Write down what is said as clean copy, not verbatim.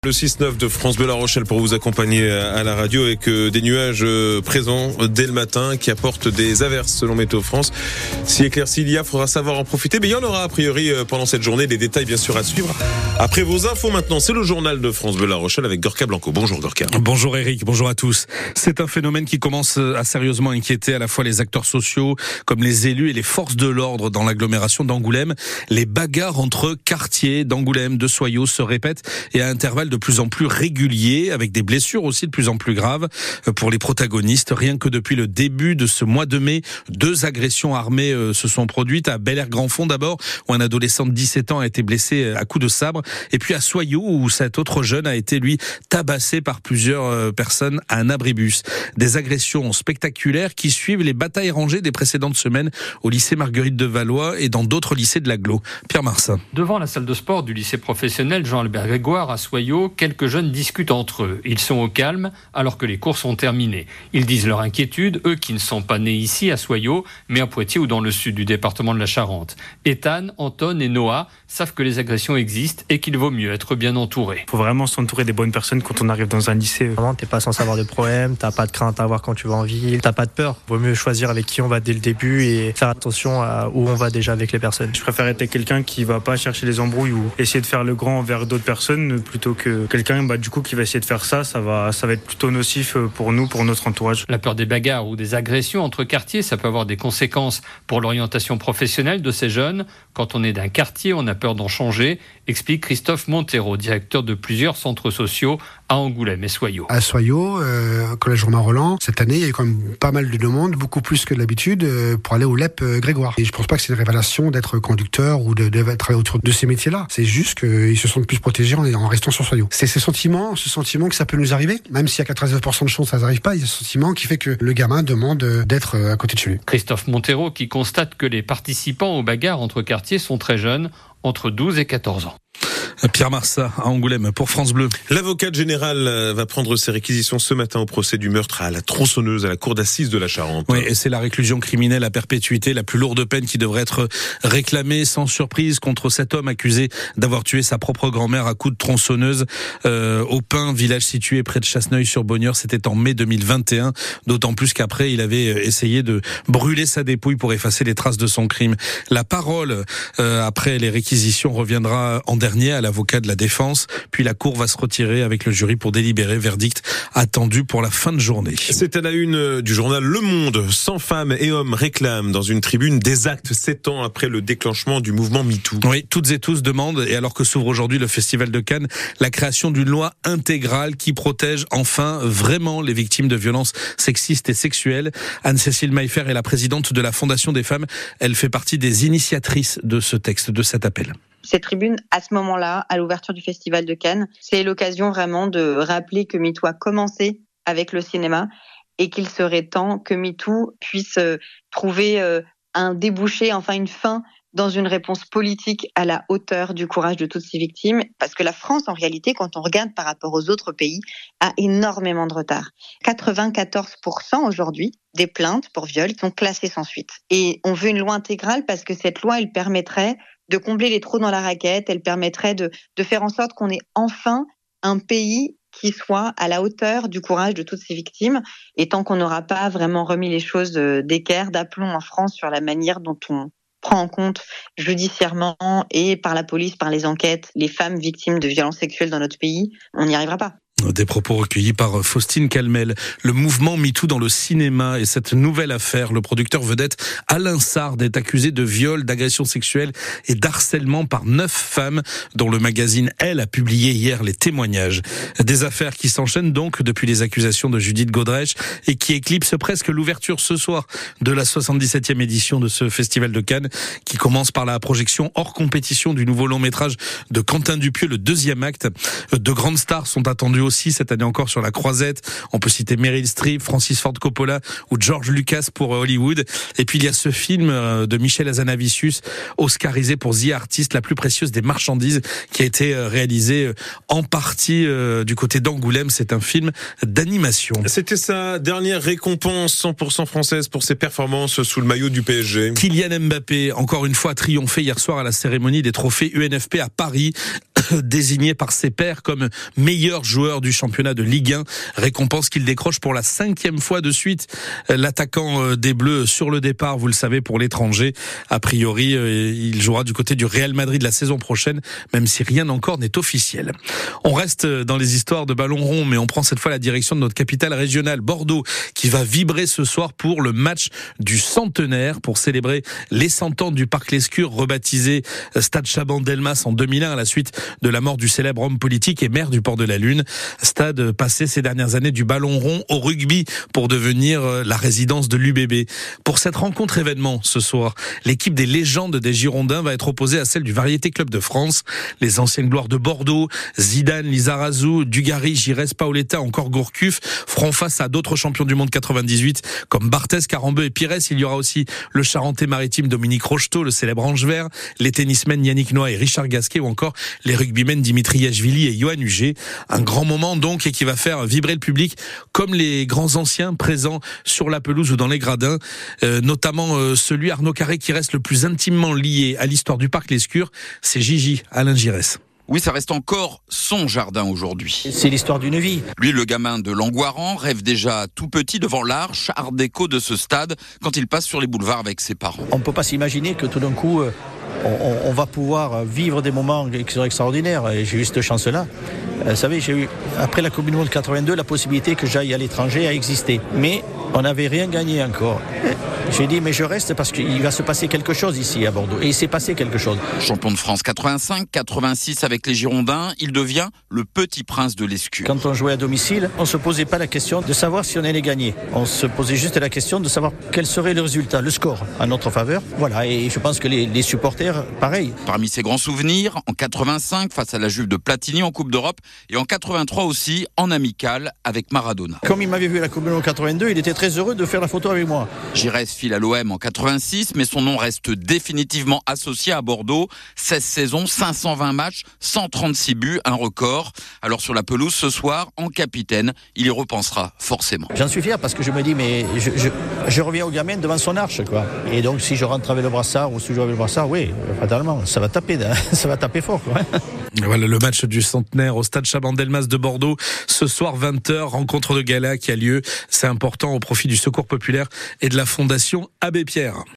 Le 6-9 de France Bleu La Rochelle pour vous accompagner à la radio avec des nuages présents dès le matin qui apportent des averses selon Météo France. Si éclaircie il y a, faudra savoir en profiter. Mais il y en aura a priori pendant cette journée. Les détails bien sûr à suivre. Après vos infos maintenant, c'est le journal de France Bleu La Rochelle avec Gorka Blanco. Bonjour Gorka. Bonjour Eric, bonjour à tous. C'est un phénomène qui commence à sérieusement inquiéter à la fois les acteurs sociaux comme les élus et les forces de l'ordre dans l'agglomération d'Angoulême. Les bagarres entre quartiers d'Angoulême, de Soyaux se répètent et à intervalles de plus en plus réguliers, avec des blessures aussi de plus en plus graves pour les protagonistes. Rien que depuis le début de ce mois de mai, 2 agressions armées se sont produites. À Bel-Air-Grand-Fond d'abord, où un adolescent de 17 ans a été blessé à coups de sabre. Et puis à Soyaux, où cet autre jeune a été, lui, tabassé par plusieurs personnes à un abribus. Des agressions spectaculaires qui suivent les batailles rangées des précédentes semaines au lycée Marguerite de Valois et dans d'autres lycées de l'agglo. Pierre Marsin. Devant la salle de sport du lycée professionnel Jean-Albert Grégoire à Soyaux, quelques jeunes discutent entre eux. Ils sont au calme alors que les cours sont terminés. Ils disent leur inquiétude, eux qui ne sont pas nés ici à Soyaux, mais à Poitiers ou dans le sud du département de la Charente. Ethan, Anton et Noah savent que les agressions existent et qu'il vaut mieux être bien entouré. Il faut vraiment s'entourer des bonnes personnes quand on arrive dans un lycée. Vraiment, t'es pas censé avoir de problème, t'as pas de crainte à avoir quand tu vas en ville, t'as pas de peur. Vaut mieux choisir avec qui on va dès le début et faire attention à où on va déjà avec les personnes. Je préfère être avec quelqu'un qui va pas chercher les embrouilles ou essayer de faire le grand envers d'autres personnes plutôt que quelqu'un du coup qui va essayer de faire ça va être plutôt nocif pour nous, pour notre entourage. La peur des bagarres ou des agressions entre quartiers, ça peut avoir des conséquences pour l'orientation professionnelle de ces jeunes. Quand on est d'un quartier, on a peur d'en changer, explique Christophe Montero, directeur de plusieurs centres sociaux à Angoulême et Soyaux. À Soyaux, collège Romain Roland, cette année, il y a eu quand même pas mal de demandes, beaucoup plus que d'habitude, pour aller au LEP Grégoire. Et je pense pas que c'est une révélation d'être conducteur ou de travailler autour de ces métiers-là. C'est juste qu'ils se sentent plus protégés en restant sur Soyaux. C'est ce sentiment que ça peut nous arriver, même s'il y a 99% de chances que ça n'arrive pas, il y a ce sentiment qui fait que le gamin demande d'être à côté de chez lui. Christophe Montero qui constate que les participants aux bagarres entre quartiers sont très jeunes, entre 12 et 14 ans. Pierre Marsat à Angoulême pour France Bleu. L'avocate générale va prendre ses réquisitions ce matin au procès du meurtre à la tronçonneuse à la cour d'assises de la Charente. Oui, et c'est la réclusion criminelle à perpétuité, la plus lourde peine qui devrait être réclamée sans surprise contre cet homme accusé d'avoir tué sa propre grand-mère à coups de tronçonneuse au Pin, village situé près de Chasseneuil-sur-Bonnieure. C'était en mai 2021, d'autant plus qu'après il avait essayé de brûler sa dépouille pour effacer les traces de son crime. La parole après les réquisitions reviendra en dernier à l'avocat de la défense, puis la cour va se retirer avec le jury pour délibérer. Verdict attendu pour la fin de journée. C'est à la une du journal Le Monde. 100 femmes et hommes réclament dans une tribune des actes 7 ans après le déclenchement du mouvement MeToo. Oui, toutes et tous demandent, et alors que s'ouvre aujourd'hui le Festival de Cannes, la création d'une loi intégrale qui protège enfin vraiment les victimes de violences sexistes et sexuelles. Anne-Cécile Maillefer est la présidente de la Fondation des femmes. Elle fait partie des initiatrices de ce texte, de cet appel. Cette tribune, à ce moment-là, à l'ouverture du Festival de Cannes, c'est l'occasion vraiment de rappeler que MeToo a commencé avec le cinéma et qu'il serait temps que MeToo puisse trouver un débouché, enfin une fin dans une réponse politique à la hauteur du courage de toutes ces victimes. Parce que la France, en réalité, quand on regarde par rapport aux autres pays, a énormément de retard. 94% aujourd'hui des plaintes pour viol sont classées sans suite. Et on veut une loi intégrale parce que cette loi, elle permettrait de combler les trous dans la raquette, elle permettrait de faire en sorte qu'on ait enfin un pays qui soit à la hauteur du courage de toutes ces victimes. Et tant qu'on n'aura pas vraiment remis les choses d'équerre, d'aplomb en France sur la manière dont on prend en compte judiciairement et par la police, par les enquêtes, les femmes victimes de violences sexuelles dans notre pays, on n'y arrivera pas. Des propos recueillis par Faustine Calmel. Le mouvement MeToo dans le cinéma et cette nouvelle affaire. Le producteur vedette Alain Sard est accusé de viol, d'agression sexuelle et d'harcèlement par 9 femmes dont le magazine Elle a publié hier les témoignages. Des affaires qui s'enchaînent donc depuis les accusations de Judith Godrèche et qui éclipsent presque l'ouverture ce soir de la 77e édition de ce Festival de Cannes qui commence par la projection hors compétition du nouveau long métrage de Quentin Dupieux, le 2e acte. De grandes stars sont attendues aussi cette année encore sur la croisette. On peut citer Meryl Streep, Francis Ford Coppola ou George Lucas pour Hollywood. Et puis il y a ce film de Michel Hazanavicius, oscarisé pour The Artist, la plus précieuse des marchandises, qui a été réalisé en partie du côté d'Angoulême. C'est un film d'animation. C'était sa dernière récompense 100% française pour ses performances sous le maillot du PSG. Kylian Mbappé, encore une fois, a triomphé hier soir à la cérémonie des trophées UNFP à Paris, désigné par ses pairs comme meilleur joueur du championnat de Ligue 1, récompense qu'il décroche pour la 5e fois de suite. L'attaquant des Bleus sur le départ, vous le savez, pour l'étranger. A priori, il jouera du côté du Real Madrid la saison prochaine, même si rien encore n'est officiel. On reste dans les histoires de ballon rond, mais on prend cette fois la direction de notre capitale régionale, Bordeaux, qui va vibrer ce soir pour le match du centenaire, pour célébrer les 100 ans du Parc Lescure, rebaptisé Stade Chaban-Delmas en 2001 à la suite de la mort du célèbre homme politique et maire du Port de la Lune. Stade passé ces dernières années du ballon rond au rugby pour devenir la résidence de l'UBB. Pour cette rencontre événement ce soir, l'équipe des légendes des Girondins va être opposée à celle du Variété Club de France. Les anciennes gloires de Bordeaux, Zidane, Lizarazu, Dugarry, Giresse, Paoletta, encore Gourcuff, feront face à d'autres champions du monde 98 comme Barthès, Carambeu et Pires. Il y aura aussi le Charentais-Maritime Dominique Rocheteau, le célèbre Angevert, les tennismen Yannick Noah et Richard Gasquet ou encore les rugbymen Dimitri Yachvili et Johan Huget. Un grand moment donc et qui va faire vibrer le public comme les grands anciens présents sur la pelouse ou dans les gradins, notamment celui Arnaud Carré qui reste le plus intimement lié à l'histoire du Parc Lescure, c'est Gigi, Alain Giresse. Oui, ça reste encore son jardin aujourd'hui. C'est l'histoire d'une vie. Lui, le gamin de Langoiran, rêve déjà tout petit devant l'arche art déco de ce stade quand il passe sur les boulevards avec ses parents. On ne peut pas s'imaginer que tout d'un coup, on va pouvoir vivre des moments qui sont extraordinaires. Et j'ai eu cette chance-là. Vous savez, j'ai eu, après la Coupe du Monde 82, la possibilité que j'aille à l'étranger a existé. Mais on n'avait rien gagné encore. J'ai dit, mais je reste parce qu'il va se passer quelque chose ici à Bordeaux. Et il s'est passé quelque chose. Champion de France 85, 86 avec les Girondins, il devient le petit prince de l'Escure. Quand on jouait à domicile, on ne se posait pas la question de savoir si on allait gagner. On se posait juste la question de savoir quel serait le résultat, le score en notre faveur. Voilà, et je pense que les supporters, pareil. Parmi ses grands souvenirs, en 85, face à la Juve de Platini en Coupe d'Europe, et en 83 aussi, en amical avec Maradona. Comme il m'avait vu à la Coupe du Monde 82, il était très heureux de faire la photo avec moi. Giresse file à l'OM en 86, mais son nom reste définitivement associé à Bordeaux. 16 saisons, 520 matchs, 136 buts, un record. Alors sur la pelouse ce soir, en capitaine, il y repensera forcément. J'en suis fier parce que je me dis, mais je reviens au gamin devant son arche, quoi. Et donc si je rentre avec le brassard ou si je joue avec le brassard, oui, fatalement, ça va taper fort, quoi. Voilà le match du centenaire au Stade Chaban-Delmas de Bordeaux. Ce soir 20h, rencontre de gala qui a lieu. C'est important au profit du Secours Populaire et de la Fondation Abbé Pierre.